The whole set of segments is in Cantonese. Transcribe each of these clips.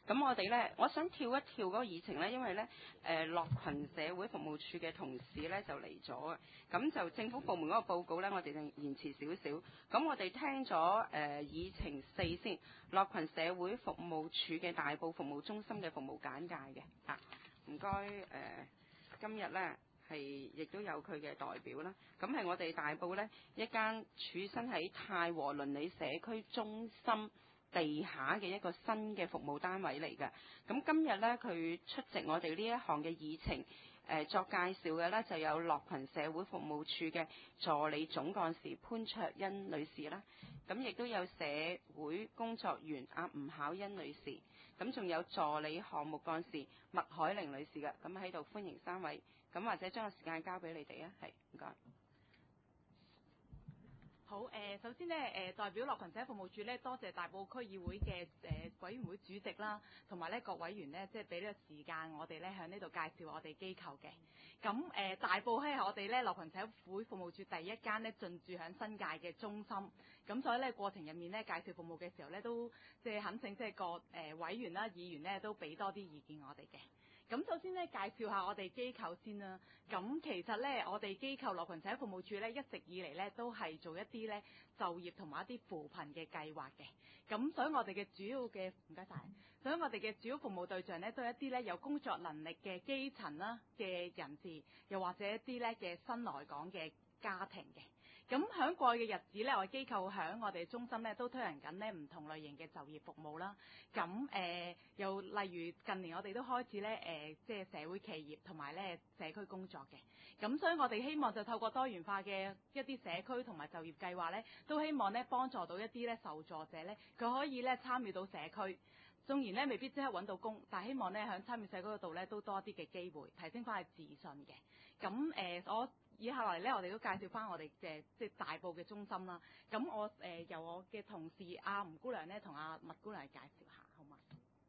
咁我哋咧，我想跳一跳嗰個議程咧，因為咧樂群社會服務處嘅同事咧就嚟咗啊，咁就政府部門嗰個報告咧，我哋就延遲少少。咁我哋聽咗議程4先，樂群社會服務處嘅大埔服務中心嘅服務簡介嘅啊，唔該今日咧係亦都有佢嘅代表啦。咁係我哋大埔咧一間處身喺太和鄰里社區中心地下嘅一個新嘅服務單位嚟嘅。咁今日咧佢出席我哋呢一項嘅議程作介紹嘅咧就有樂群社會服務處嘅助理總幹事潘卓欣女士啦，咁亦都有社會工作員吳巧欣女士，咁仲有助理項目幹事麥海玲女士嘅，咁喺度歡迎3位，咁或者將個時間交俾你哋啊，係唔該。 好，首先咧，代表樂群社會服務處咧，多謝大埔區議會嘅委員會主席啦，同埋咧各委員咧，即係俾呢個時間我哋咧喺呢度介紹我哋機構嘅。咁大埔係我哋咧樂群社會服務處第一間咧進駐響新界嘅中心。咁所以咧過程入面咧介紹服務嘅時候咧，都即係懇請即係各委員啦、議員咧都俾多啲意見我哋嘅。咁首先咧介紹下我哋機構先啦。咁其實咧我哋機構樂群社會服務處咧一直以嚟咧都係做一啲咧就業同埋一啲扶貧嘅計劃嘅。咁所以我哋嘅主要嘅唔該晒，所以我哋嘅主要服務對象咧都係一啲咧有工作能力嘅基層啦嘅人士，又或者一啲咧嘅新來港嘅家庭嘅。咁喺過去嘅日子咧，我哋機構喺我哋中心咧都推行緊咧唔同類型嘅就業服務啦。咁又例如近年我哋都開始咧即係社會企業同埋咧社區工作嘅。咁所以我哋希望就透過多元化嘅一啲社區同埋就業計劃咧，都希望咧幫助到一啲咧受助者咧，佢可以咧參與到社區。縱然咧未必即刻揾到工，但係希望咧喺參與社區嗰度咧都多啲嘅機會，提升翻佢自信嘅。咁我以下嚟咧，我哋都介紹翻我哋嘅即係大埔嘅中心啦。咁我由我嘅同事吳姑娘咧同麥姑娘介紹下，好嗎？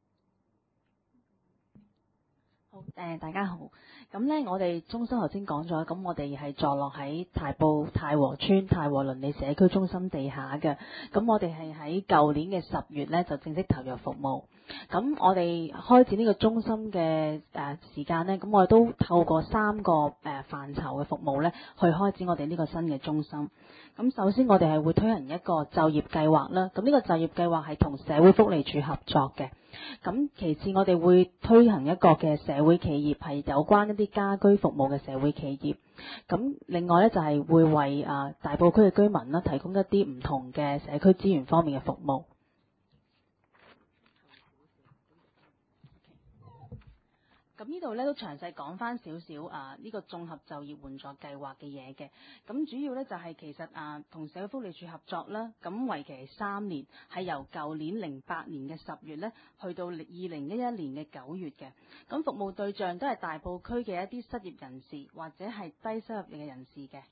好，大家好。咁咧，我哋中心頭先講咗，咁我哋係坐落喺大埔太和村太和鄰里社區中心地下嘅。咁我哋係喺舊年嘅10月咧就正式投入服務。咁我哋開展呢個中心嘅時間咧，咁我哋都透過3個範疇嘅服務咧，去開展我哋呢個新嘅中心。咁首先我哋係會推行一個就業計劃啦。咁呢個就業計劃係同社會福利署合作嘅。咁其次我哋會推行一個嘅社會企業，係有關一啲家居服務嘅社會企業。咁另外咧就係會為大埔區嘅居民啦提供一啲唔同嘅社區資源方面嘅服務。咁呢度咧都詳細講翻少少呢個綜合就業援助計劃嘅嘢嘅。咁主要咧就係其實同社會福利署合作啦。咁為期係3年，係由舊年08年嘅10月咧，去到2011年嘅9月嘅。咁服務對象都係大埔區嘅一啲失業人士或者係低收入嘅人士嘅。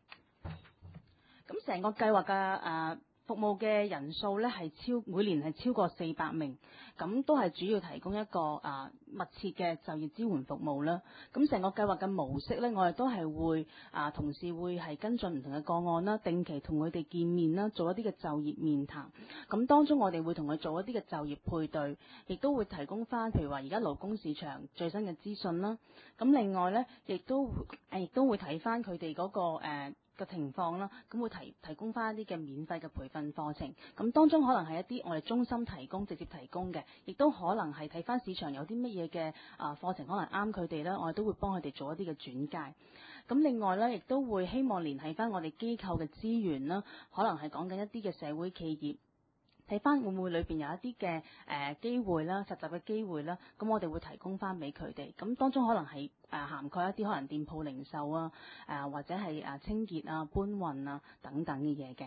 咁成個計劃嘅服務嘅人數咧係每年係超過400名，咁都係主要提供一個密切嘅就業支援服務啦。咁成個計劃嘅模式咧，我哋都係會同事會係跟進唔同嘅個案啦，定期同佢哋見面啦，做一啲嘅就業面談。咁當中我哋會同佢做一啲嘅就業配對，亦都會提供翻譬如話而家勞工市場最新嘅資訊啦。咁另外咧，亦都會睇翻佢哋嗰個嘅情況啦，咁會提供翻一啲嘅免費嘅培訓課程，咁當中可能係一啲我哋中心直接提供嘅，亦都可能係睇翻市場有啲乜嘢嘅課程可能啱佢哋啦，我哋都會幫佢哋做一啲嘅轉介。咁另外咧，亦都會希望聯繫翻我哋機構嘅資源啦，可能係講緊一啲嘅社會企業。睇翻會唔會裏邊有一啲嘅機會啦，實習嘅機會啦，咁我哋會提供翻俾佢哋。咁當中可能係涵蓋一啲可能店鋪零售啊，或者係清潔啊、搬運啊等等嘅嘢嘅。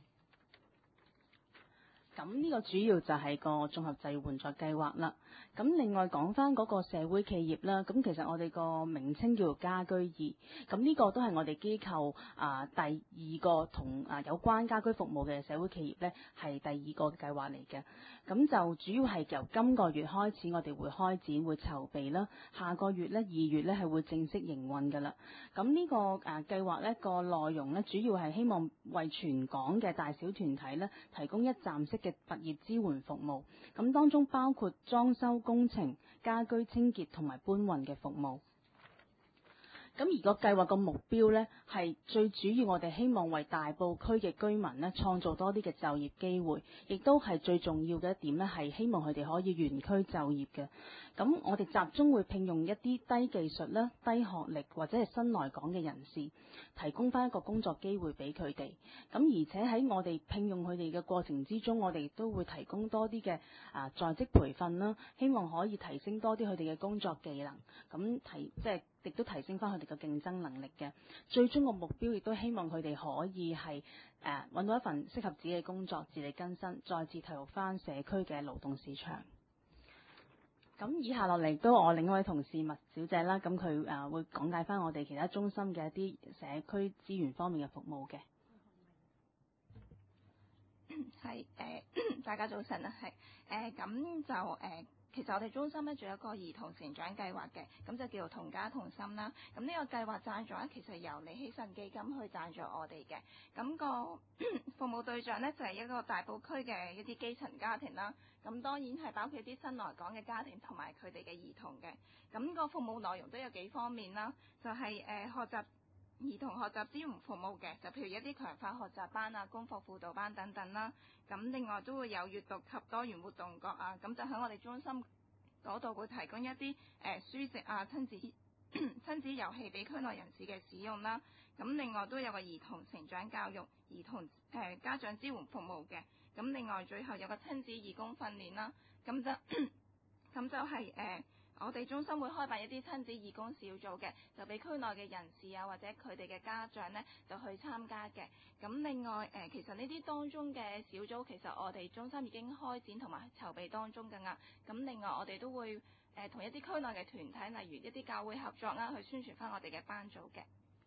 咁呢個主要就係個綜合就業援助計劃啦。咁另外講翻嗰個社會企業啦，咁其實我哋個名稱叫做家居2，咁呢個都係我哋機構第2個同有關家居服務嘅社會企業咧，係第2個計劃嚟嘅。咁就主要係由今個月開始，我哋會開展會籌備啦。下個月咧2月咧係會正式營運㗎啦。咁呢個計劃咧個內容咧，主要係希望為全港嘅大小團體咧提供一站式嘅物業支援服務，咁當中包括裝修工程、家居清潔同埋搬運嘅服務。咁而個計劃個目標呢，係最主要我哋希望為大埔區嘅居民呢創造多啲嘅就業機會，亦都係最重要嘅一點呢，係希望佢哋可以原區就業嘅。咁我哋集中會聘用一啲低技術啦、低學歷或者係新來港嘅人士，提供翻一個工作機會俾佢哋。咁而且喺我哋聘用佢哋嘅過程之中，我哋都會提供多啲嘅在職培訓啦，希望可以提升多啲佢哋嘅工作技能，咁亦都提升翻佢哋嘅競爭能力嘅。最終個目標亦都希望佢哋可以係揾到一份適合自己嘅工作，自力更生，再次投入翻社區嘅勞動市場。咁以下落嚟都我另一位同事麥小姐啦，咁佢會講解翻我哋其他中心嘅一啲社區資源方面嘅服務嘅。 係大家早晨啊，咁就其實我哋中心咧仲有一個兒童成長計劃嘅，咁就叫做同家同心啦。咁呢個計劃贊助咧，其實由李希慎基金去贊助我哋嘅。咁個服務對象咧就係一個大埔區嘅一啲基層家庭啦。咁當然係包括一啲新來港嘅家庭同埋佢哋嘅兒童嘅。咁個服務內容都有幾方面啦，就係學習兒童學習支援服務嘅，就譬如一啲強化學習班啊、功課輔導班等等啦。咁另外都會有閱讀及多元活動角啊，咁就喺我哋中心嗰度會提供一啲書籍啊、親子遊戲俾區內人士嘅使用啦。咁另外都有個兒童成長教育、兒童家長支援服務嘅。咁另外最後有個親子義工訓練啦。咁就係我哋中心會開辦一啲親子義工小組嘅，就俾區內嘅人士啊或者佢哋嘅家長呢就去參加嘅。咁另外其實呢啲當中嘅小組，其實我哋中心已經開展同埋籌備當中㗎啦。咁另外我哋都會同一啲區內嘅團體，例如一啲教會合作啦，去宣傳返我哋嘅班組嘅。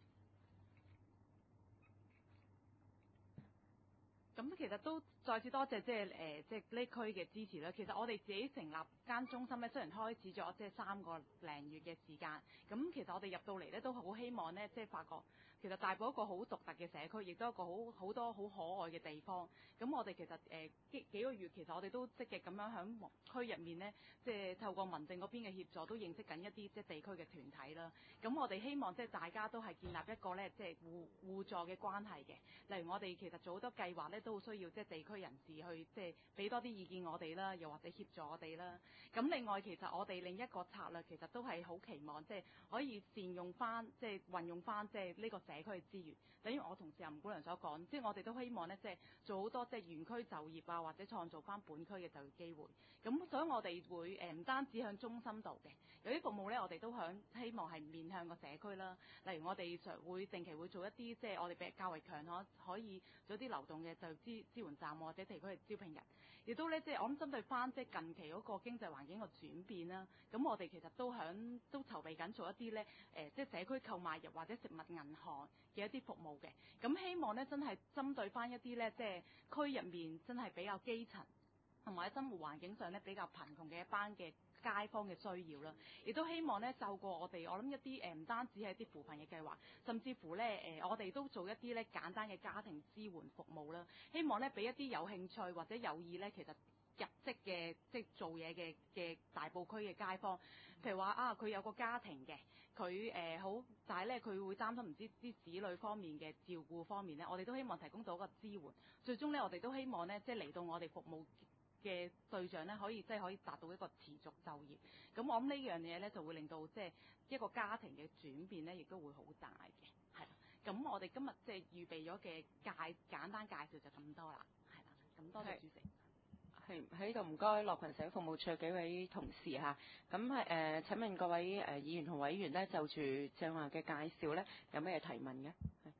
咁其實都再次多謝即係呢區嘅支持啦。其實我哋自己成立間中心咧，雖然開始咗即係3個零月嘅時間，咁其實我哋入到嚟咧都好希望咧，即係發覺其實大埔一個好獨特嘅社區，亦都一個好多好可愛嘅地方。咁我哋其實幾個月，其實我哋都積極咁樣喺區入面咧，即係透過民政嗰邊嘅協助，都認識緊一啲即係地區嘅團體啦。咁我哋希望即係大家都係建立一個咧即係互助嘅關係嘅。例如我哋其實做好多計劃咧，都需要即係地區人士去即係俾多啲意見我哋啦，又或者協助我哋啦。咁另外其實我哋另一個策略其實都係好期望即係可以善用翻即係運用翻即係呢個社區嘅資源。等於我同事吳姑娘所講，即係我哋都希望咧即係做好多即係園區就業啊，或者創造翻本區嘅就業機會。咁所以我哋會唔單止向中心度嘅，有啲服務咧我哋都希望係面向個社區啦。例如我哋會定期會做一啲即係我哋比較為強可以做啲流動嘅就業支援站或者地區嘅招聘人，亦都咧即係我諗針對翻即係近期嗰個經濟環境嘅轉變啦。咁我哋其實都籌備緊做一啲咧即係社區購買日或者食物銀行嘅一啲服務嘅。咁希望咧真係針對翻一啲咧即係區入面真係比較基層同埋喺生活環境上咧比較貧窮嘅一班嘅街坊嘅需要啦，亦都希望咧透過我諗一啲唔單止係一啲扶貧嘅計劃，甚至乎咧我哋都做一啲咧簡單嘅家庭支援服務啦。希望咧俾一啲有興趣或者有意咧，其實入職嘅即係做嘢嘅大埔區嘅街坊，譬如話佢有個家庭嘅，佢好，但係咧佢會擔心唔知啲子女方面嘅照顧方面咧，我哋都希望提供到一個支援。最終咧我哋都希望咧即係嚟到我哋服務嘅對象咧，可以達到一個持續就業。咁我諗呢樣嘢咧，就會令到即係一個家庭嘅轉變咧，亦都會好大嘅。係啦，咁我哋今日即係預備咗嘅簡單介紹就咁多啦。係啦，咁多謝主席。 係喺度唔該，樂群社會服務處嘅幾位同事嚇。咁請問各位議員同委員咧，就住正話嘅介紹咧，有咩提問嘅？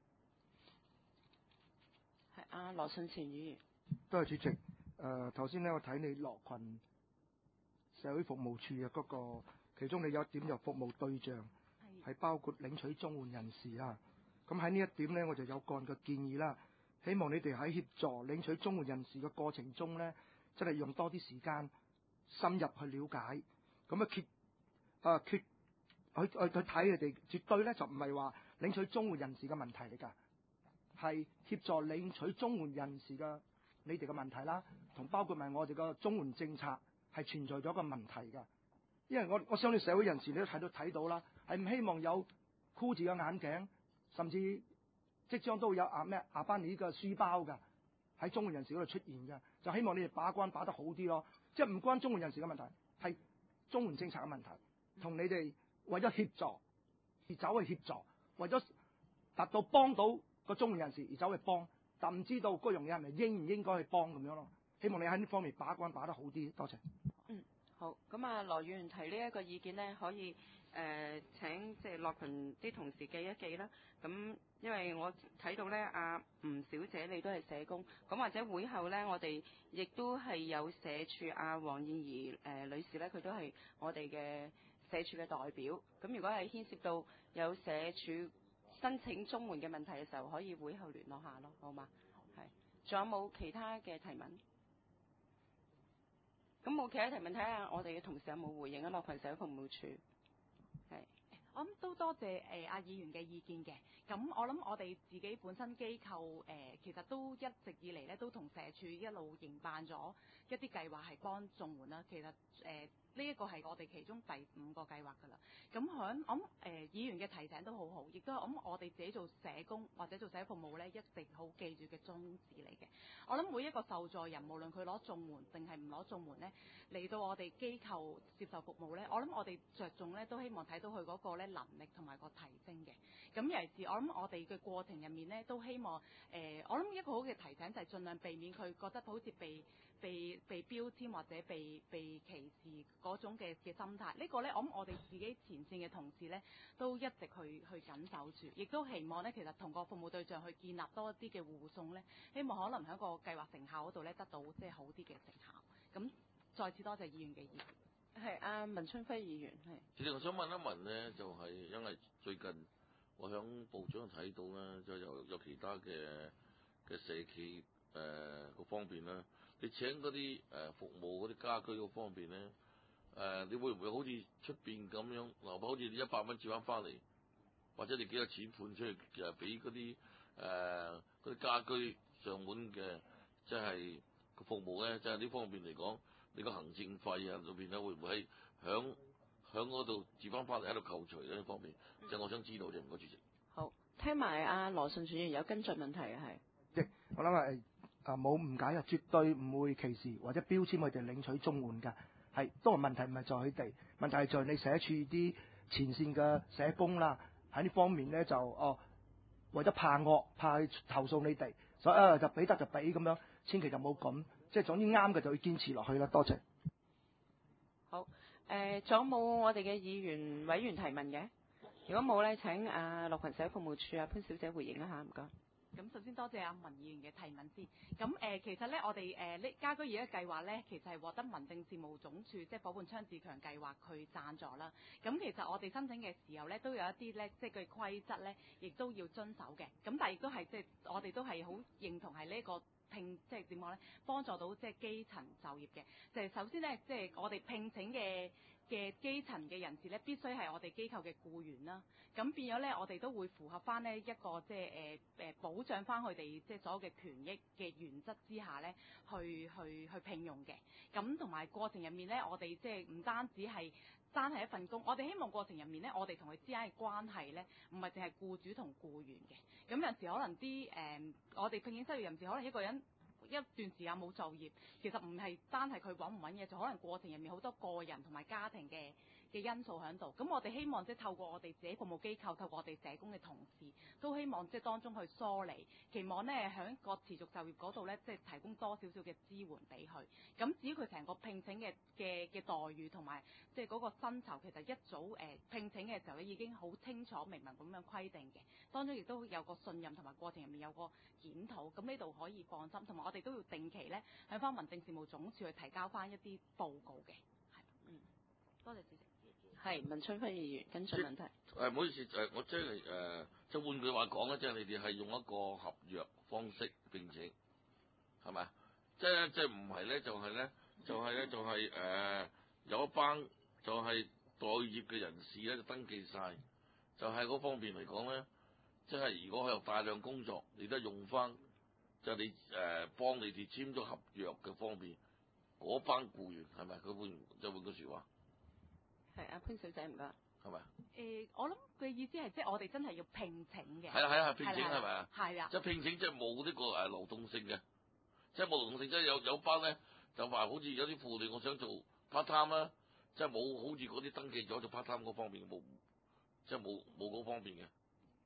係阿羅信前議員。 多謝主席。頭先咧，我睇你樂群社會服務處嘅嗰個，其中你有一點就服務對象係包括領取綜援人士啊。咁喺呢一點咧，我就有個人嘅建議啦。希望你哋喺協助領取綜援人士嘅過程中咧，真係用多啲時間深入去了解，咁去睇佢哋，絕對咧就唔係話領取綜援人士嘅問題嚟㗎，係協助領取綜援人士嘅你哋嘅問題啦，同包括埋我哋個綜援政策係存在咗個問題㗎。因為我相信社會人士你都睇到啦，係唔希望有箍住嘅眼鏡，甚至即將都會有阿班尼嘅書包㗎，喺綜援人士嗰度出現㗎，就希望你哋把關把得好啲咯。即係唔關綜援人士嘅問題，係綜援政策嘅問題，同你哋為咗協助而走去協助，為咗達到幫到個綜援人士而走去幫，但唔知道嗰樣嘢係咪應唔應該去幫咁樣咯。希望你喺呢方面把關把得好啲，多謝。 好，咁啊，羅議員提呢一個意見呢，可以請即係樂群啲同事記一記啦。咁因為我睇到呢，阿吳小姐你都係社工，咁或者會後呢，我哋亦都係有社署阿黃燕儀女士呢，佢都係我哋嘅社署嘅代表。咁如果係牽涉到有社署申請綜援嘅問題嘅時候，可以會後聯絡下咯，好嗎？係，仲有冇其他嘅提問？咁冇其他提問，睇下我哋嘅同事有冇回應啊？樂群社會服務處係， 我諗都多謝阿議員嘅意見嘅。咁我諗我哋自己本身機構其實都一直以嚟咧都同社署一路營辦咗一啲計劃係幫綜援啦。其實呢一個係我哋其中第5個計劃㗎啦。咁響我諗議員嘅提醒都好好，亦都我哋自己做社工或者做社會服務咧，一直好記住嘅宗旨嚟嘅。我諗每一個受助人，無論佢攞綜援定係唔攞綜援咧，嚟到我哋機構接受服務咧，我諗我哋着重咧都希望睇到佢嗰個咧能力同埋個提升嘅。咁尤其是我諗我哋嘅過程入面咧，都希望我諗一個好嘅提醒就係盡量避免佢覺得好似被標籤或者被歧視嗰種嘅心態。呢個咧，我諗我哋自己前線嘅同事咧都一直去緊守住，亦都希望咧其實同個服務對象去建立多一啲嘅互送咧，希望可能喺個計劃成效嗰度咧得到即係好啲嘅成效。咁再次多謝議員嘅意見。 係阿文春輝議員係。 其實我想問一問咧，就係因為最近我響報章睇到咧，就有其他嘅社企個方面啦，你請嗰啲服務嗰啲家居嗰方面咧，你會唔會好似出邊咁樣，嗱，好似你100蚊折翻嚟，或者你幾多錢判出去俾嗰啲家居上門嘅，即係個服務咧，即係呢方面嚟講，你個行政費啊裏邊咧，會唔會喺嗰度折翻嚟喺度扣除呢方面？即係我想知道啫，唔該主席。 好，聽埋阿羅順主任有跟進問題嘅係。 我諗係冇誤解啊，絕對唔會歧視或者標籤佢哋領取綜援㗎。係，都係問題唔係在佢哋，問題係在你社署啲前線嘅社工啦，喺呢方面咧就為咗怕惡，怕去投訴你哋，所以就俾得就俾咁樣，千祈就冇咁，即係總之啱嘅就要堅持落去啦。多謝。 好，仲有冇我哋嘅議員委員提問嘅？如果冇咧，請樂群社會服務處潘小姐回應一下，唔該。 咁首先多謝阿文議員嘅提問先。咁其實咧，我哋呢家居而家計劃咧，其實係獲得民政事務總署即係伙伴倡自強計劃去贊助啦。咁其實我哋申請嘅時候咧，都有一啲咧，即係佢規則咧，亦都要遵守嘅。咁但係亦都係即係我哋都係好認同係呢個即係點講咧，幫助到即係基層就業嘅。就係首先咧，即係我哋聘請嘅基層嘅人士咧，必須係我哋機構嘅僱員啦。咁變咗咧，我哋都會符合翻呢一個即係保障翻佢哋即係所有嘅權益嘅原則之下咧，去聘用嘅。咁同埋過程入面咧，我哋即係唔單止係單係一份工，我哋希望過程入面咧，我哋同佢之間嘅關係咧，唔係淨係僱主同僱員嘅。咁有陣時可能啲我哋聘請失業人士，可能一個人一段時間冇就業，其實唔係單係佢揾唔揾嘢，就可能過程入面好多個人同埋家庭嘅因素喺度。咁我哋希望即係透過我哋自己服務機構，透過我哋社工嘅同事，都希望即係當中去梳理，期望咧喺個持續就業嗰度咧，即係提供多少少嘅支援俾佢。咁至於佢成個聘請嘅待遇同埋即係嗰個薪酬，其實一早聘請嘅時候咧已經好清楚明文咁樣規定嘅，當中亦都有個信任同埋過程入面有個檢討。咁呢度可以放心，同埋我哋都要定期咧向翻民政事務總署去提交翻一啲報告嘅。係，多謝主席。 係文春輝議員跟進問題。 唔好意思，我即係即係換句話講咧，即係你哋係用一個合約方式聘請，係咪？即係唔係咧？就係有一班就係待業嘅人士咧，就登記晒，就係嗰方面嚟講咧，即係如果佢有大量工作，你都用翻就係你幫你哋簽咗合約嘅方面，嗰班僱員係咪？佢換句説話， 係阿潘小姐唔該。 係咪？ 我諗佢意思係即係我哋真係要聘請嘅。 係啊，聘請係咪啊？ 係啊。 即係聘請即係冇呢個流動性嘅，即係冇流動性，即係有班咧就話好似有啲婦女我想做 part time 啦，即係冇好似嗰啲登記咗做 part time 嗰方面冇，即係冇嗰方面嘅。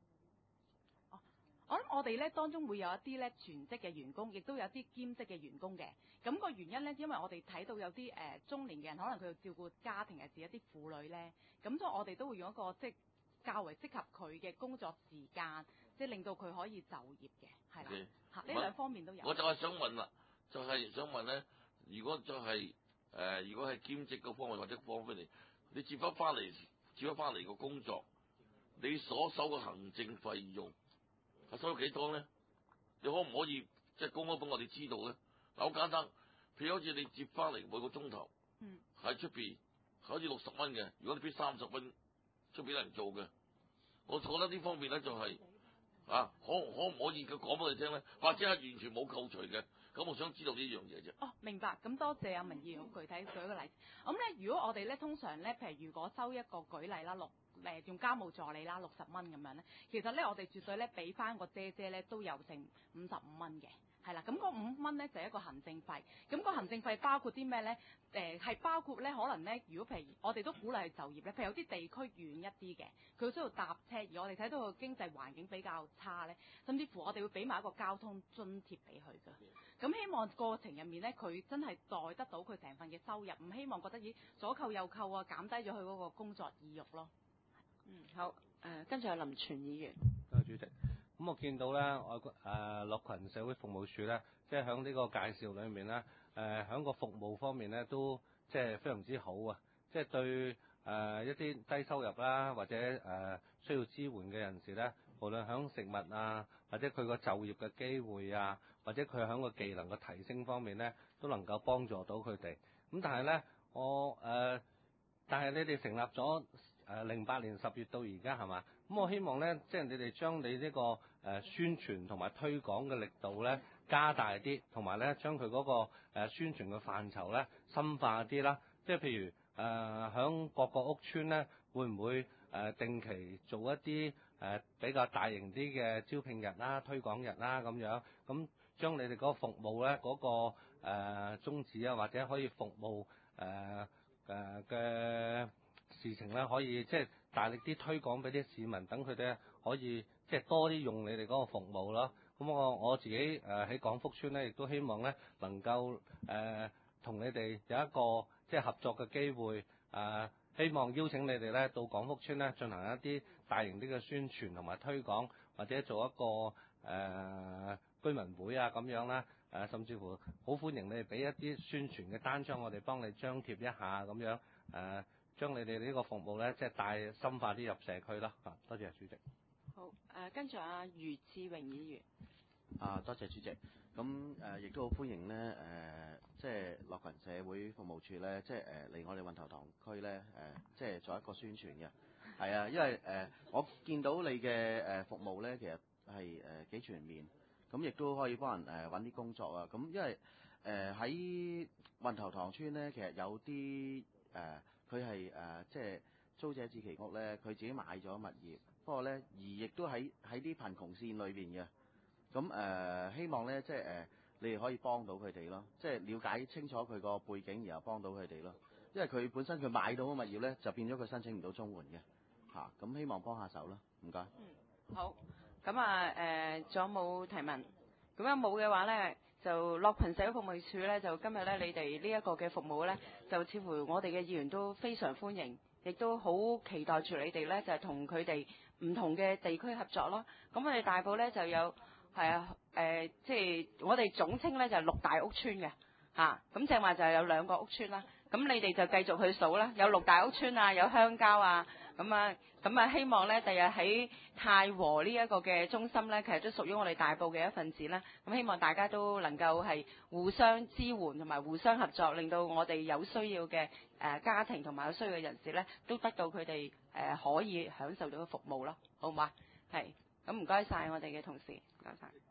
我諗我哋咧當中會有一啲咧全職嘅員工，亦都有啲兼職嘅員工嘅。咁個原因咧，因為我哋睇到有啲中年嘅人，可能佢要照顧家庭，係指一啲婦女咧。咁所以我哋都會用一個即係較為適合佢嘅工作時間，即係令到佢可以就業嘅，係啦。嚇，呢兩方面都有。 我就係想問啦，就係想問咧，如果係兼職嗰方面或者方面嚟，你接翻翻嚟個工作，你所收嘅行政費用係收咗幾多咧？你可唔可以即係公開俾我哋知道咧？嗱，好簡單，譬如好似你接翻嚟每個鐘頭，喺出邊好似60蚊嘅，如果你俾30蚊出俾人做嘅，我覺得呢方面咧就係、可唔可以佢講俾你聽咧？或者係完全冇扣除嘅？咁我想知道呢樣嘢啫。 哦，明白。咁多謝阿明議員好具體舉一個例子。咁咧，如果我哋咧通常咧，譬如如果收一個舉例啦，用家務助理啦，60蚊咁樣咧，其實咧我哋絕對咧俾翻個姐姐咧都有成55蚊嘅。係啦，咁嗰5蚊咧就係一個行政費。咁個行政費包括啲咩咧？係包括咧，可能咧，如果譬如我哋都鼓勵佢就業咧，譬如有啲地區遠一啲嘅，佢需要搭車，而我哋睇到個經濟環境比較差咧，甚至乎我哋會俾埋一個交通津貼俾佢㗎。咁希望過程入面咧，佢真係代得到佢成份嘅收入，唔希望覺得左扣右扣啊，減低咗佢嗰個工作意欲咯。 好，跟住係林全議員。 多謝主席。咁我見到咧，樂群社會服務處咧，即係喺呢個介紹裏面咧，喺個服務方面咧，都即係非常之好啊！即係對一啲低收入啦，或者需要支援嘅人士咧，無論喺食物啊，或者佢個就業嘅機會啊，或者佢喺個技能嘅提升方面咧，都能夠幫助到佢哋。咁但係咧，但係你哋成立咗08年10月到而家係嘛？咁我希望咧，即係你哋將你呢個宣傳同埋推廣嘅力度咧加大啲，同埋咧將佢嗰個宣傳嘅範疇咧深化啲啦。即係譬如響各個屋邨咧，會唔會定期做一啲比較大型啲嘅招聘日啦、推廣日啦咁樣？咁將你哋嗰個服務咧嗰個宗旨啊，或者可以服務嘅事情咧，可以即係大力啲推廣俾啲市民，等佢哋可以即係多啲用你哋嗰個服務咯。咁我自己喺廣福邨咧，亦都希望咧能夠同你哋有一個即係合作嘅機會。希望邀請你哋咧到廣福邨咧進行一啲大型啲嘅宣傳同埋推廣，或者做一個居民會啊咁樣啦。甚至乎好歡迎你哋俾一啲宣傳嘅單張，我哋幫你張貼一下咁樣。將你哋呢個服務咧，即係帶深化啲入社區啦。多謝主席。 好，跟住阿余志榮議員。 多謝主席。咁亦都好歡迎咧，即係樂群社會服務處咧，即係嚟我哋運頭塘區咧，即係做一個宣傳嘅。係啊，因為我見到你嘅服務咧，其實係幾全面，咁亦都可以幫人揾啲工作啊。咁因為喺運頭塘村咧，其實有啲佢係即係租者置其屋咧，佢自己買咗物業，不過咧而亦都喺啲貧窮線裏邊嘅。咁希望咧即係你哋可以幫到佢哋咯，即係了解清楚佢個背景，然後幫到佢哋咯。因為佢本身佢買到嘅物業咧，就變咗佢申請唔到綜援嘅嚇。咁希望幫下手啦，唔該。 好。咁仲有冇提問？咁樣冇嘅話咧，就樂群社會服務處咧，就今日咧你哋呢一個嘅服務咧，就似乎我哋嘅議員都非常歡迎，亦都好期待住你哋咧，就係同佢哋唔同嘅地區合作咯。咁我哋大埔咧就有即係我哋總稱咧就係6大屋邨嘅嚇。咁正話就係有2個屋邨啦。咁你哋就繼續去數啦，有6大屋邨啊，有鄉郊啊，咁啊希望咧第日喺太和呢一個嘅中心咧，其實都屬於我哋大埔嘅一份子啦。咁希望大家都能夠係互相支援同埋互相合作，令到我哋有需要嘅家庭同埋有需要嘅人士咧，都得到佢哋可以享受到嘅服務咯，好唔好啊？係，咁唔該晒我哋嘅同事，唔該晒。